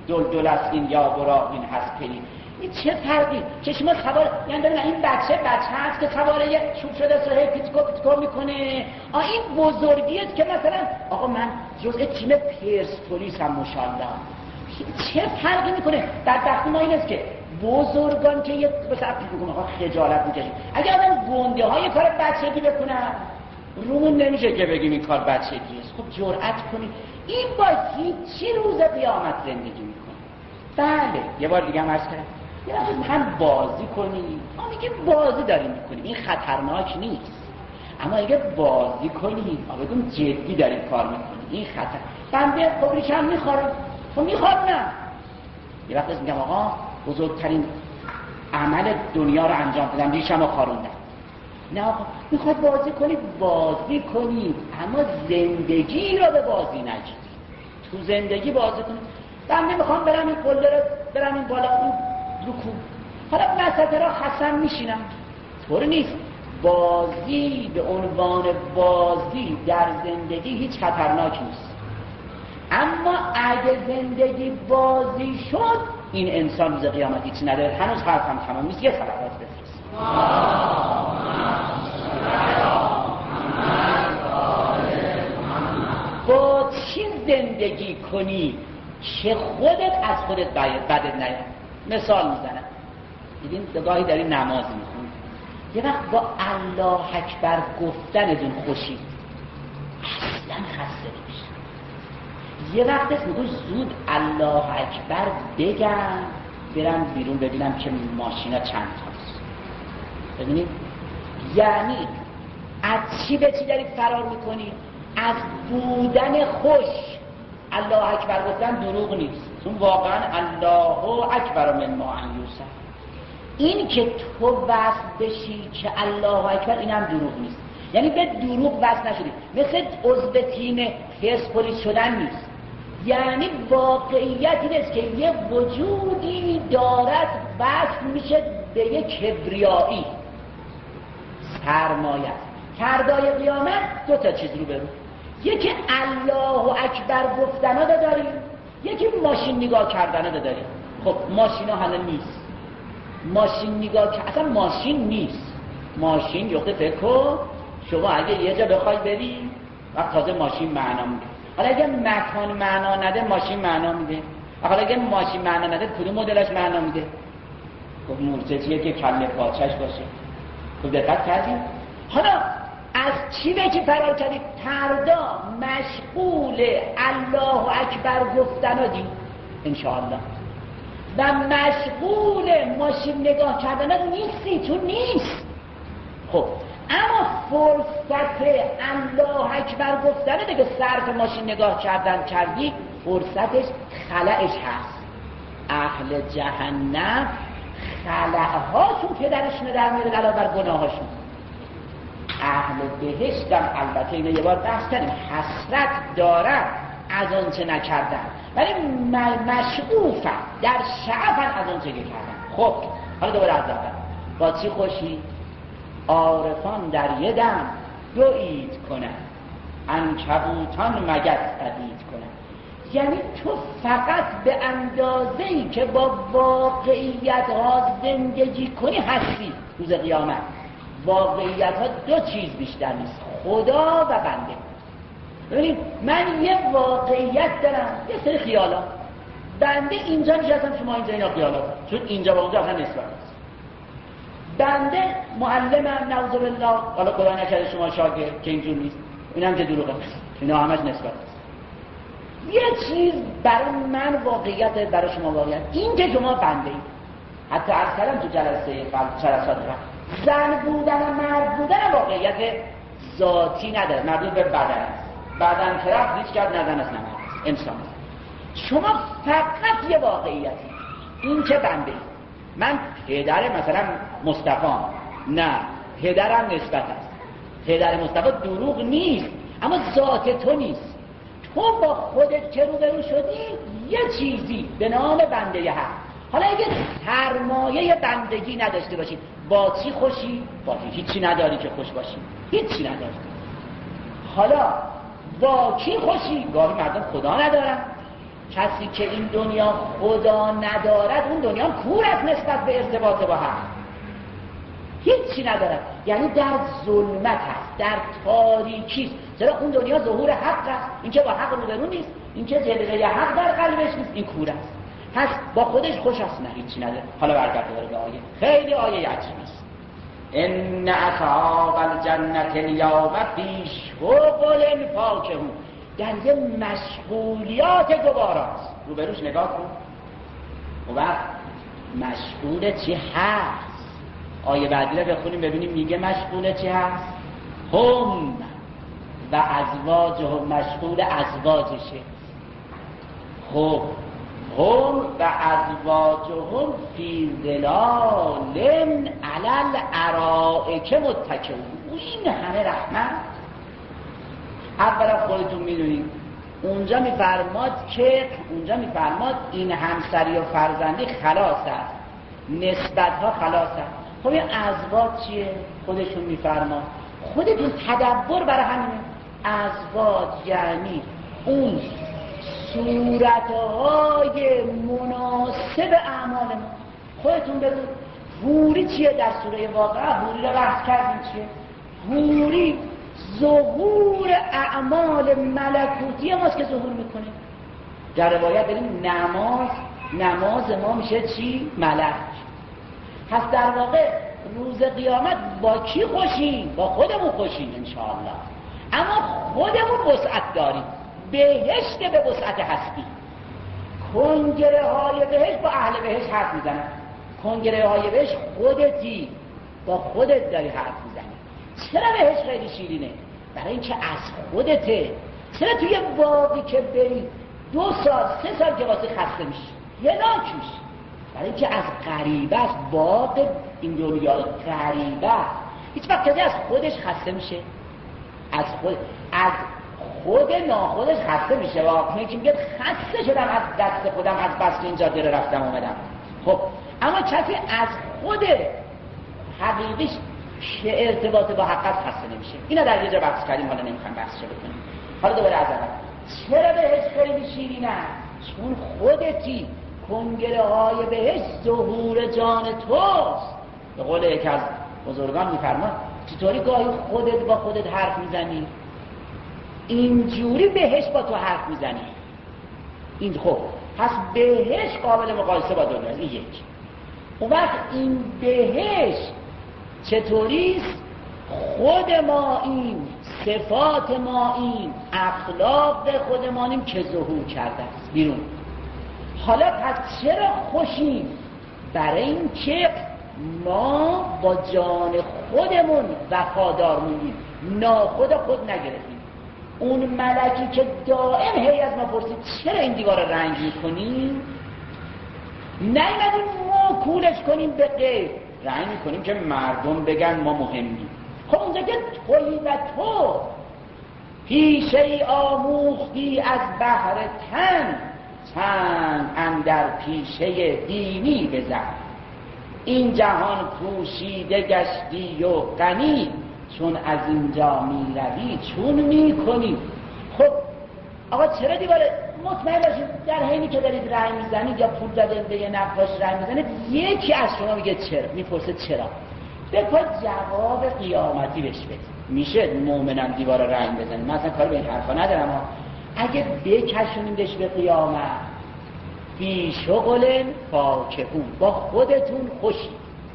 دلدل است این یا براق این هست پی. این چه فرقی؟ چشم سوار یعنی داریم این بچه بچه هست که سوار یک چوب شده است و هی پیتکو پیتکو میکنه. آ این بزرگی است که مثلا آقا من جزء تیم پرسپولیس هم ماشاءالله. چه فرقی میکنه؟ بدبختی ما این است که بزرگان که یک مثلا میگم آقا خجالت میکشیم. اگه آدم گنده های کار بچگی بکنن رومون نمیشه که بگیم این کار بچگی است. خب جرأت کنید. این با هیچی روز قیامت زندگی میکنه. بله یه بار دیگه هم عرض کردم یه وقت هم بازی کنید. ما میگیم بازی داریم میکنیم این خطرناک نیست، اما اگه بازی کنید ما بگیم جدی داریم کار میکنیم این خطر. بنده خبریش هم میخورم خب میخورم. یه وقت میگم آقا بزرگترین عمل دنیا رو انجام بدم ریشم رو خاروندم. نه آقا میخواد بازی کنید بازی کنید، اما زندگی رو به بازی نگیرید. تو زندگی بازی کنید. بنده میخوام برم این قله رو برم این بالا اون رو کوه، حالا وسط را خسم میشینم. طور نیست. بازی به عنوان بازی در زندگی هیچ خطرناک نیست، اما اگه زندگی بازی شد این انسان روز قیامت هیچ نداره. هنوز حرفم تمام نیست. یه صلوات بفرست. با چی زندگی کنی که خودت از خودت بدت نیاد؟ مثال میزنم. دیدین گاهی داری نماز میخونی یه وقت با الله اکبر گفتنتون خوشی اصلا خسته نمیشه. یه وقت است میگوش زود الله اکبر بگم برم بیرون ببینم که ماشینا چند تاست. ببینید یعنی از چی به چی دارید فرار میکنید؟ از بودن خوش. الله اکبر گفتن دروغ نیست، چون واقعا الله اکبر من ما ان یوسف. این که تو وصل بشی که الله اکبر اینم دروغ نیست، یعنی به دروغ وصل نشدی. مثل عضو تیم پرسپولیس شدن نیست. یعنی واقعیت این است که یه وجودی دارد وصل میشه به یک کبریایی سرمایه. فردای قیامت دو تا چیز رو برو، یکی الله اکبر گفتن ها داریم، یکی ماشین نگاه کردن ها داریم. خب ماشین ها هنه نیست. ماشین نگاه که اصلا ماشین نیست. ماشین یخته فکر کن شما اگه یه جا بخوای بری وقت تازه ماشین معنا میده. حالا اگه مکان معنا نده ماشین معنا میده. حالا اگه ماشین معنا نده کدوم مدلش معنا میده؟ خب مورچه‌ایه که کله پاچش باشه. خب دقت کردیم؟ حالا از چی به چی فرار کردید؟ فردا مشغول الله اکبر گفتن دید انشاءالله و مشغول ماشین نگاه کردن نیستی. تو نیست. خب اما فرصت الله اکبر گفتن دیگه صرف ماشین نگاه کردن کردی فرصتش خلعش هست. اهل جهنم خلعهاشون پدرشون در میره علاوه بر گناهاشون. اهل بهشتم البته اینو یه بار بحث کردیم حسرت دارن از اون چه نکردن ولی مشغوفن در شعفن از اون چه کردن. خب حالا دوباره از اول با چی خوشی؟ عارفان در یه دم دو اید کنن عنکبوتان مگس پدید کنن. یعنی تو فقط به اندازه‌ای که با واقعیت ها زندگی کنی هستی روز قیامت. واقعیت ها دو چیز بیشتر نیست، خدا و بنده. ببینید من یه واقعیت دارم یه سری خیالات. بنده اینجا نشستم شما اینجا اینا خیالات، چون اینجا با اونجا اصلا نسبت نیست. بنده معلمم نعوذ بالله، حالا خدا نکرده شما شاگرد که اینجور نیست، اینم که دروغه، اینا همش نسبت است. یه چیز برای من واقعیت، برای شما واقعیت. این که شما بنده اید. حتی عرض کردم تو جلسه قبل جلسات قبل زن بودن و مرد بودن واقعیت ذاتی نداره، مربوط به بدن است. بدن که رفت هیچ کرد نزن است، نه مرد است، انسان است. شما فقط یه واقعیتی، این که بنده اید. من پدر مثلا مصطفی، نه پدرم نسبت است. پدر مصطفی دروغ نیست، اما ذات تو نیست. تو با خودت که روبرو شدی یه چیزی به نام بنده هست. حالا اگه سرمایه بندگی نداشته باشی با چی خوشی؟ با هیچی نداری که خوش باشی، هیچی نداری. حالا با کی خوشی؟ گاهی مردم خدا ندارن، کسی که این دنیا خدا ندارد اون دنیا کور است نسبت به ارتباط با حق، هیچی ندارد، یعنی در ظلمت است، در تاریکی است. چرا اون دنیا ظهور حق است، این که با حق روبرو نیست، این که جلوه حق در قلبش نیست، این کور است. پس با خودش خوش است، نه هیچی نداره. حالا برگرده به آیه، خیلی آیه عجیبی است. ان اصحاب الجنة اليوم فی شغل فاکهون، در یه مشغولیات گواراست. روبروش نگاه کن و وقت مشغول چی هست. آیه بعدی رو بخونیم ببینیم میگه مشغول چی هست. هم و ازواجهم، مشغول ازواجشه. خب هم و ازواجهم فی ظلال علی الارائک متکئون. این همه رحمت. اولا خودتون میدونید اونجا میفرماد که اونجا میفرماد این همسری و فرزندی خلاص است، نسبت ها خلاص است. خب این ازواج چیه؟ خودشون میفرماد. خودتون تدبر برای همینه. ازواج یعنی اون صورتهای مناسب اعمال ما. خودتون بگید حوری چیه در سوره واقعه؟ حوری رو بحث کردیم چیه؟ حوری ظهور اعمال ملکوتی ماست که ظهور میکنه. در روایت داریم نماز نماز ما میشه چی؟ ملک. پس در واقع روز قیامت با کی خوشیم؟ با خودمون خوشیم انشاءالله. اما خودمون وسعت داریم. بهشت به وسعت هستی. کنگره های بهشت با اهل بهشت حرف میزنن. کنگره های بهشت خودتی، با خودت داری حرف میزنی. چرا بهشت خیلی شیرینه؟ برای اینکه از خودته. چرا توی باقی که بری دو سال سه سال که واسه خسته میشی یه ناکیش؟ برای اینکه از غریبه است. باغ این دنیا غریبه. هیچ وقت کسی از خودش خسته میشه؟ از خود از خود ناخودش خسته میشه. واقعا که میگه خسته شدم از دست خودم، از بس که اینجا دل رفتم اومدم. خب اما کسی از خود حقیقیش که ارتباط با حقیقت خسته نمیشه. اینا در یه جا بحث کردیم، حالا نمیخوام بحثش بکنیم. حالا دوباره از اول چرا بهش خیلی شیرینه؟ چون خودتی. کنگره های بهش ظهور جان توست. به قول یکی از بزرگان میفرماد چطوری گاهی خودت با خودت حرف میزنی، اینجوری بهش با تو حرف میزنی. این خب پس بهش قابل مقایسه با دنیاست. این یک. اون وقت این بهش چطوریست؟ خود ما این، صفات ما این، اخلاق خودمانیم که ظهور کرده است بیرون. حالا پس چرا خوشیم؟ برای این که ما با جان خودمون وفادار موندیم، ناخود خود نگرفتیم. اون ملکی که دائم هی از ما پرسید چرا این دیوار رنگ میکنیم، نیومدیم ما کولش کنیم به غیر، رنگ میکنیم که مردم بگن ما مهمیم. خب اونجا که توی و تو پیشه آموختی از بحر تن، چند اندر پیشه دینی بزن. این جهان پوشیده گشتی و غنی، چون از اینجا می روی چون می کنی. خب آقا چرا دیواره؟ مطمئن باشید در حینی که دارید رنگ میزنید یا پول داده به یه نقاش رنگ میزنید، یکی از شما میگه چرا، میپرسه چرا، بپا جواب قیامتی بهش بدید. میشه مومنم دیوار رنگ بزنید؟ من اصلا کار به این حرفا ندارم. اگه بکشونیدش به قیامت فی شغل فاکهون، با خودتون خوشی.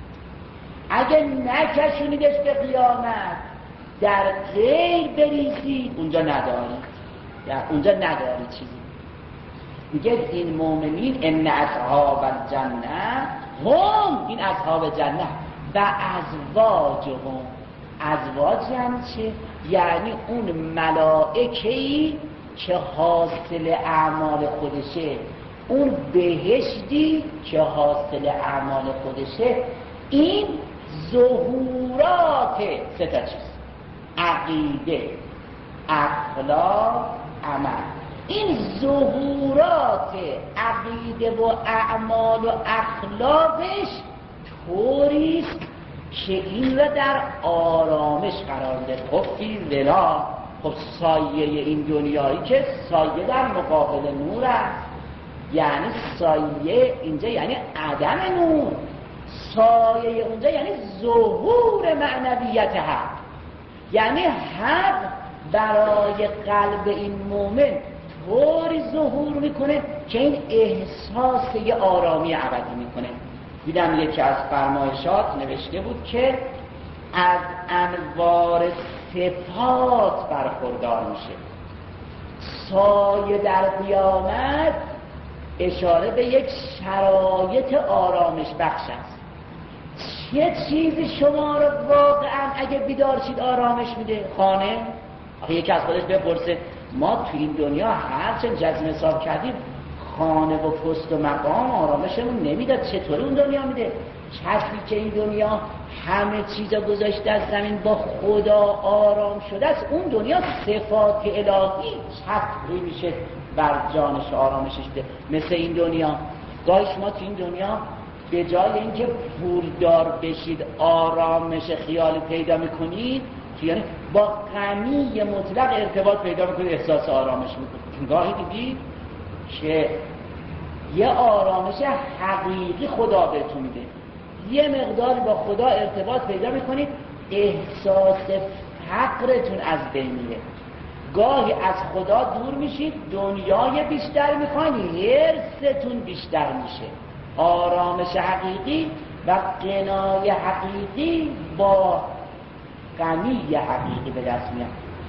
اگه نکشونیدش به قیامت در غیر بریزید، اونجا نداری، اونجا نداری چیزی. میگه این مومنین ان اصحاب الجنه هم، این اصحاب جنه و ازواجهم. ازواج یعنی چه؟ یعنی اون ملائکه‌ای که حاصل اعمال خودشه، اون بهشتی که حاصل اعمال خودشه. این ظهورات سه تا چیز: عقیده، اخلاق، عمل. این ظهورات عقیده و اعمال و اخلاقش طوریست که این را در آرامش قرار ده. خب فی ظلال، خب سایه این دنیایی که سایه در مقابل نور است. یعنی سایه اینجا یعنی عدم نور، سایه اونجا یعنی ظهور معنویت حق. یعنی حق برای قلب این مومن طوری ظهور میکنه که این احساس یه آرامی ابدی میکنه. دیدم یکی از فرمایشات نوشته بود که از انوار صفات برخوردار میشه. سایه در قیامت اشاره به یک شرایط آرامش بخش است. چه چیزی شما رو واقعا اگه بیدار شید آرامش میده؟ خانه؟ آخه یکی از خودش بپرسه ما تو این دنیا هرچند جزم حساب کردیم خانه و پست و مقام آرامشمون نمیداد، چطوری اون دنیا میده؟ چشمی که این دنیا همه چیزا گذاشته از زمین با خدا آرام شده است، اون دنیا صفات الهی چطوری میشه بر جانش آرامشش بده. مثل این دنیا گاهی شما تو این دنیا به جای اینکه پولدار بشید آرامش خیال پیدا میکنید، یعنی با غنی مطلق ارتباط پیدا میکنید، احساس آرامش میکنید. گاهی دیدید که یه آرامش حقیقی خدا بهتون میده، یه مقداری با خدا ارتباط پیدا میکنید، احساس فقرتون از بین میره. گاهی از خدا دور میشید، دنیای بیشتر میخواین، حرصتون بیشتر میشه. آرامش حقیقی و قنای حقیقی با غنی حقیقی به دست میاد.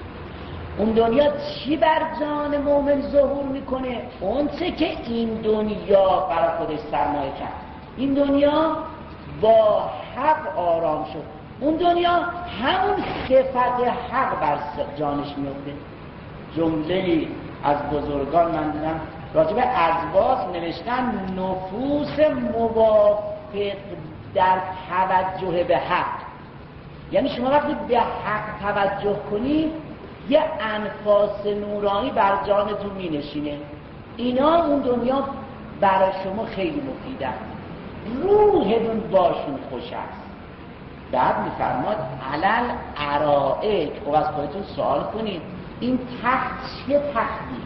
اون دنیا چی بر جان مومن ظهور میکنه؟ اون چه که این دنیا برای خودش سرمایه کرد. این دنیا با حق آرام شد، اون دنیا همون صفت حق بر جانش میفته. جمله از بزرگان من دیدم راجع به ازواج نوشتن نفوس موافق در توجه به حق. یعنی شما وقتی به حق توجه کنید یه انفاس نورانی بر جانتون می نشینه. اینا اون دنیا برای شما خیلی مفیدن، روحتون باشون خوش است. بعد می فرماد علل ارائک. خب از خودتون سوال کنید این تخت چه تختی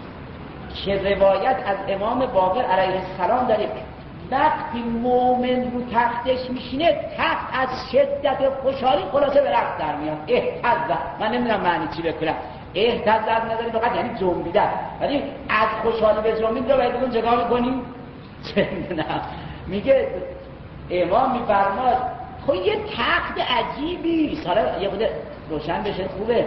که روایت از امام باقر علیه السلام داره وقتی مومن رو تختش میشینه تخت از شدت خوشحالی خلاصه به رقص در میاد. اهتزه، من نمیدونم معنی چی بکنم. اهتزه از نظری فقط یعنی جنبیدن، ولی از خوشحالی به جنبید رو باید بگون چگاه میکنیم؟ چه میدونم. میگه امام میفرماد خب یه تخت عجیبی حالا یه خود روشن بشه خوبه.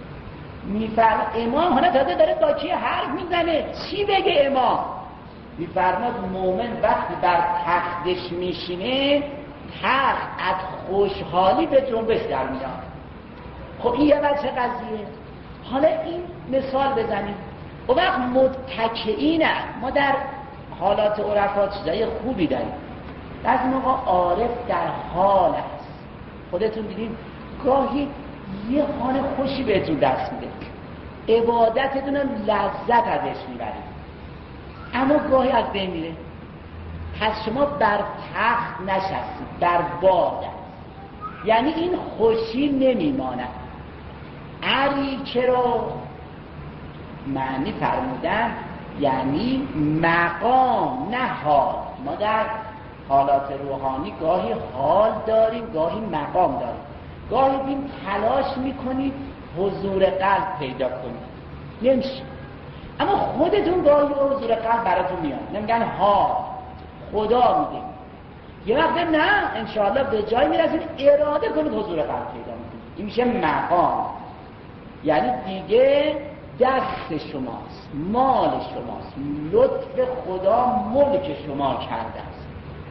میفرماد امام حالا تازه داره با چی حرف میزنه، چی بگه امام؟ میفرماد مومن وقتی بر تختش میشینه تخت از خوشحالی به جنبش در میاد. خب این یه وجه قضیه. حالا این مثال بزنیم. و وقت متکئینه، ما در حالات عرفا چیزای خوبی داریم. بعضی موقع عارف در حال است. خودتون دیدین گاهی یه حال خوشی بهتون دست میده، عبادتتون هم لذت ازش میبرید، اما گاهی از بین میره. پس شما بر تخت نشستید، بر باد است. یعنی این خوشی نمیماند. عریچه رو معنی فرمودن یعنی مقام نه حال. ما در حالات روحانی گاهی حال داریم، گاهی مقام داریم. گاهی بیم تلاش میکنید حضور قلب پیدا کنید، نمیشه. اما خودتون گاهی حضور قلب براتون میاد، نمیگن ها خدا میده. یه وقت نه انشاءالله به جای میرسید اراده کنید حضور قلب پیدا میکنید. این میشه مقام. یعنی دیگه دست شماست، مال شماست، لطف خدا ملک شما کرده است.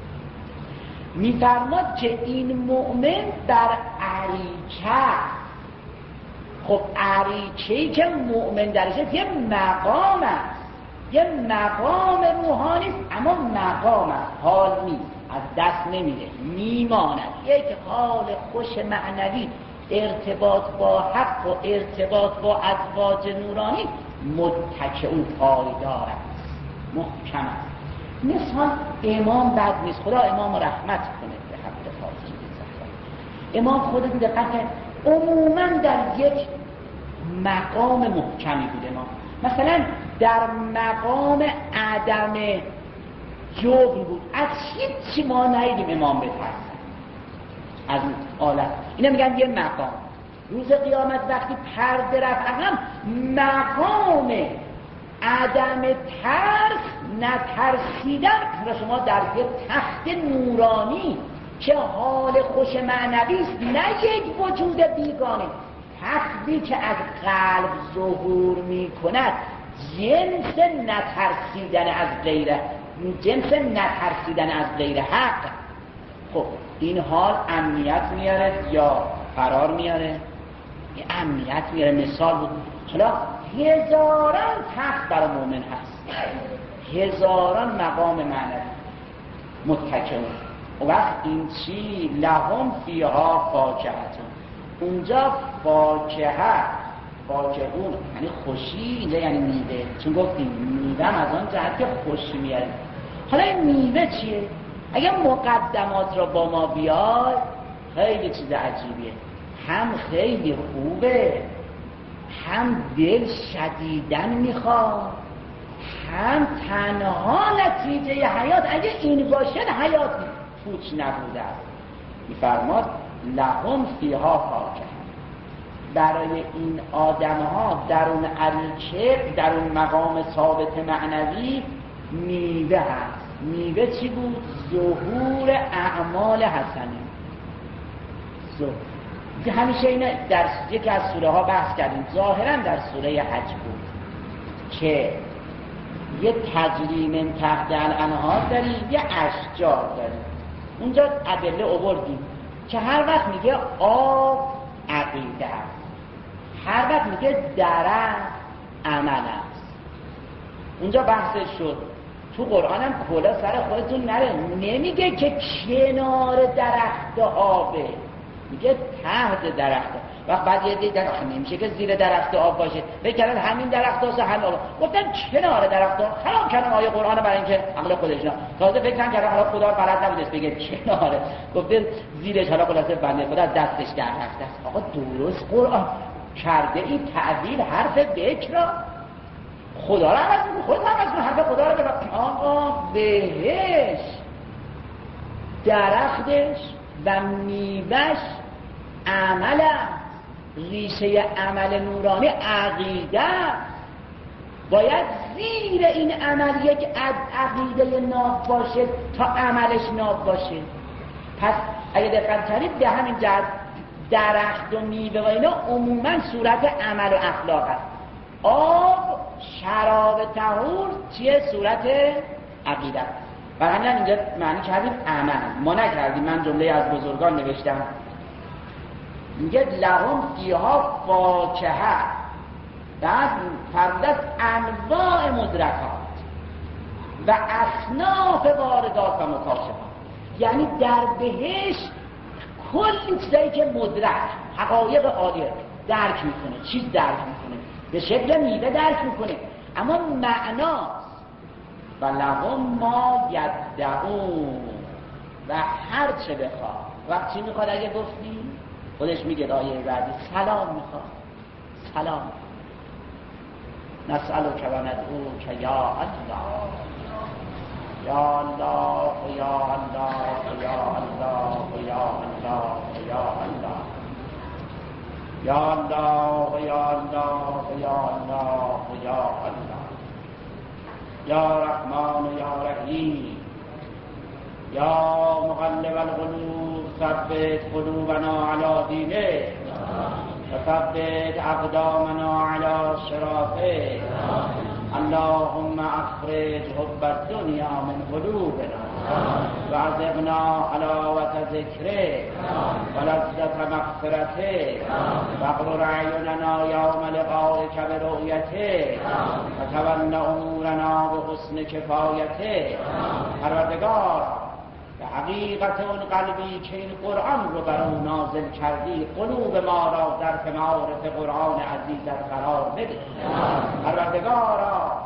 میفرماد که این مؤمن در عریچه. خب عریچه‌ای که مؤمن درشه یه مقام است، یه مقام روحانی است، اما مقام است، حال نیست، از دست نمیره، میماند. یک حال خوش معنوی، ارتباط با حق و ارتباط با ازواج نورانی متکئ و پایدار است، محکم است. مثال امام بد نیست، خدا امام رحمت کنه به حق فاطمه زهرا. امام خودت دقت کرد عموما در یک مقام محکمی بود امام. مثلا در مقام عدم جبن بود. از هیچی ما ندیدیم امام بترسن از اون عالم. اینا میگن یه مقام. روز قیامت وقتی پرده رفت عقب، مقام عدم ترس، نترسیدن و شما در یه تخت نورانی که حال خوش معنوی است، نه یک وجود بیگانه، تختی که از قلب ظهور می کند، جنس نترسیدن از غیره، جنس نترسیدن از غیر حق. خب این حال امنیت میاره یا فرار میاره؟ یه امنیت میاره. مثال بود حالا هزاران تخت برای مؤمن هست، هزاران مقام معنوی متکئون. و وقت این چی؟ لهم فیها فاکهتون. اونجا فاکهه، فاکهون یعنی خوشی، اینجا یعنی میوه، چون گفتیم میوه از آن جهت که خوشی میاره. حالا این میوه چیه؟ اگر مقدمات را با ما بیاد خیلی چیز عجیبیه. هم خیلی خوبه، هم دل شدیدن میخواد، هم تنها نتیجه حیات. اگه این باشه حیات پوچ نبوده است. میفرماد لهم فیها فاکهه. برای این آدم ها در اون عریچه، در اون مقام ثابت معنوی میوه هست. میوه چی بود؟ ظهور اعمال حسنه. ظهور همیشه اینه در یکی از سوره ها بحث کردیم، ظاهرا در سوره حج بود که یه تجری من تحت الانهار داریم، یه اشجار داریم. اونجا ادله آوردیم که هر وقت میگه آب عقیده است، هر وقت میگه درخت عمل است. اونجا بحثش شد تو قرآن هم کلا سر خودتون نره، نمیگه که کنار درخت آبه، میگه تحت درخت. وقت بعد یه دیدن نمیشه که زیر درخت آب باشه، بکنن همین درخت هاست همین آب. گفتن کنار درخت ها خراب کنن آیه قرآن برای اینکه عقل خودشون تازه فکر کردن حالا خدا بلد نبودش بگه کناره، گفته زیرش. حالا خلاصه بنده خدا از دستش در رفته است. آقا درست قرآن کرده این تعبیر حرف بکرا خدا رو عوض میکنه، خود عوض میکنه حرف خدا رو. بگه آقا بهش درختش و میوهش عمل است، ریشه عمل نورانی عقیده. باید زیر این عمل یک عقیده ناب باشه تا عملش ناب باشه. پس اگه دقت کنید به همین جهت درخت و میوه و اینا عموما صورت عمل و اخلاق است. آب شراب طهور چیه؟ صورت عقیده. برای همین اینجا معنی کردیم عمل، ما نکردیم. من جمله از بزرگان نوشتم میگه لهم فیها فاکهه، بعد فرمودست انواع مدرکات و اصناف واردات و مکاشفات. یعنی در بهشت کلی چیزایی که مدرک، حقایق عالیه درک میکنه، چیز درک میکنه، به شکل میوه درک میکنه، اما معناست. و لهم ما یدعون، و هر چه بخواد. وقت چی میخواد؟ اگه گفتی خودش میگه آیه بعدی سلام میخواد، سلام. نسألک و ندعوک یا الله، یا الله یا الله یا الله یا الله یا الله یا الله یا الله یا الله یا الله یا رحمان یا رحیم یا مقلب القلوب ثبت قلوبنا علی دینک و ثبت اقدامنا علی صراطک. اللهم اخرج حب الدنیا من قلوبنا و ارزقنا حلاوت ذکرک و لذت مغفرتک و اغفر اعیننا یوم لقائک برؤیتک و تول امورنا بحسن کفایتک. پروردگار به حقیقت اون قلبی که این قرآن رو بر اون نازل کردی، قلوب ما را در معارف قرآن عزیزت قرار بده. پروردگارا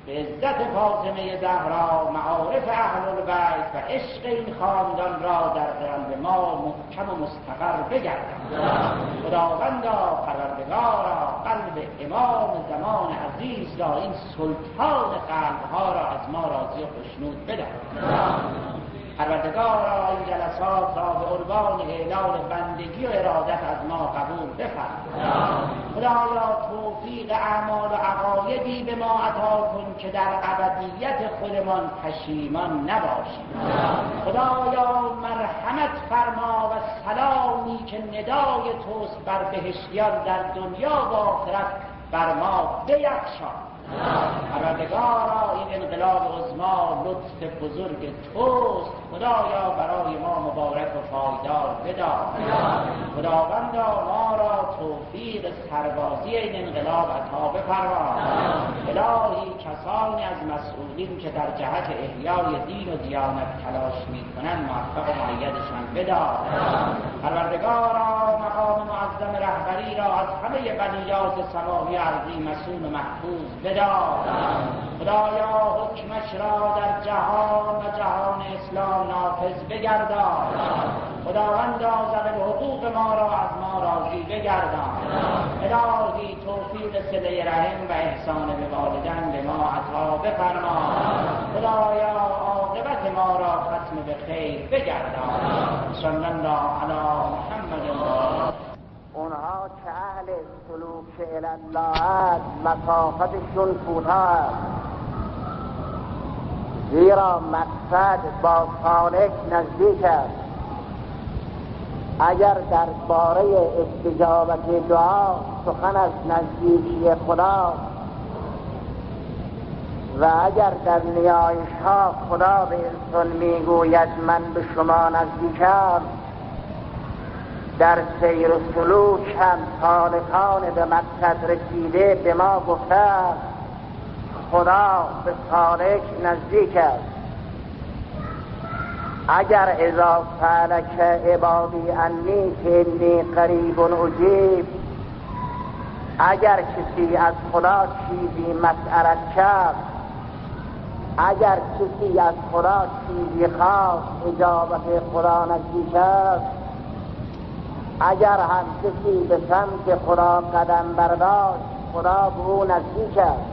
به عزت فاطمه زهرا معارف اهل البیت و عشق این خاندان را در قلب ما محکم و مستقر بگردد. خداوندا پروردگارا قلب امام زمان عزیز را، این سلطان قلبها را از ما راضی و خوشنود بدهد. پروردگارا این جلسات را به عنوان اعلان بندگی و ارادت از ما قبول بفرما. خدایا توفیق اعمال و عقایدی به ما عطا کن که در ابدیت خودمان پشیمان نباشیم. خدایا مرحمت فرما و سلامی که ندای توست بر بهشتیان در دنیا و آخرت بر ما بیخشان. پروردگارا این انقلاب عظما لطف بزرگ توست. خدایا برای ما مبارک و پایدار بدار. خداوندا ما را توفیق سربازی این انقلاب عطا بفرما. الهی کسانی از مسئولین که در جهت احیای دین و دیانت تلاش میکنند موفق و مؤیدشان بدار. پروردگارا مقام معظم رهبری را از همه بلیات سماوی ارضی مسئول و محفوظ بدار. خدایا حکمش را در جهان و جهان اسلام نافذ بگردان. خداوندا ذوی حقوق ما را از ما راضی بگردان. الهی توفیق صله رحم و احسان به والدین به ما عطا بفرما. خدایا عاقبت ما را ختم به خیر بگردان. صلی الله علی محمد و اونها که اهل سلوک الله است مسافتشون کوتاه است، زیرا مقصد با سالک نزدیک است. اگر درباره استجابت دعا سخن از نزدیکی خدا و اگر در نیایش‌ها خدا به انسان میگوید من به شما نزدیکم، در سیر و سلوک هم سالکان به مقصد رسیده به ما گفته خدا به سالک نزدیک است. اگر اذا سألک عبادی انی فانی قریب اجیب، اگر کسی از خدا چیزی مسئلت کرد، اگر کسی از خدا چیزی خواست، اجابت خدا نزدیک است. اگر هم کسی به سمت خدا قدم برداشت، خدا به او نزدیک است.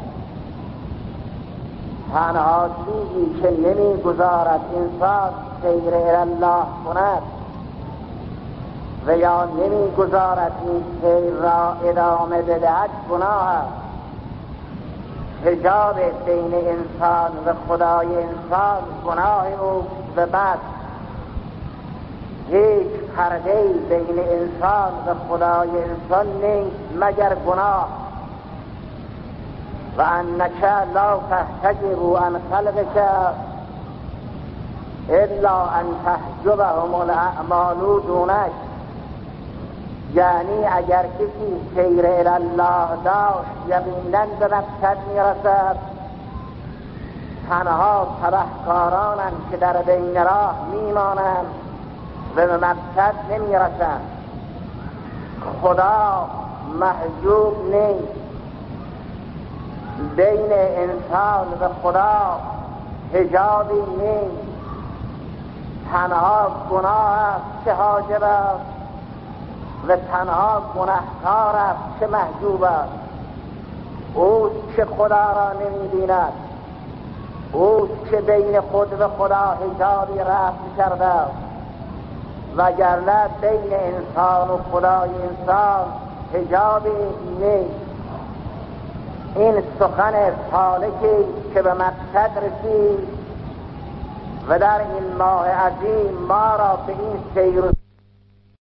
تنها چیزی که نمی گذارد انسان سیر الله کند و یا نمی گذارد این سیر را ادامه بدهد گناه است. حجاب بین انسان و خدای انسان گناه او و بس. هیچ پرده‌ای بین انسان و خدای انسان نیست مگر گناه. و انک لا تحتجب عن خلقک الا ان تحجبهم الاعمال دونک. یعنی اگر کسی سیر الله داشت یقینا به مقصد میرسد. تنها تبهکارانند که در بین راه میمانند و به مقصد نمیرسند. خدا محجوب نیست. بین انسان و خدا حجابی نیست. تنها گناه است که حاجب است و تنها گناهکار است که محجوب است. اوست که خدا را نمی‌بیند، اوست که بین خود و خدا حجابی رفع کرده است. وگرنه بین انسان و خدای انسان حجابی نیست. این سخن سالکی که به مقصد رسید و در این ماه عظیم ما را به این سیر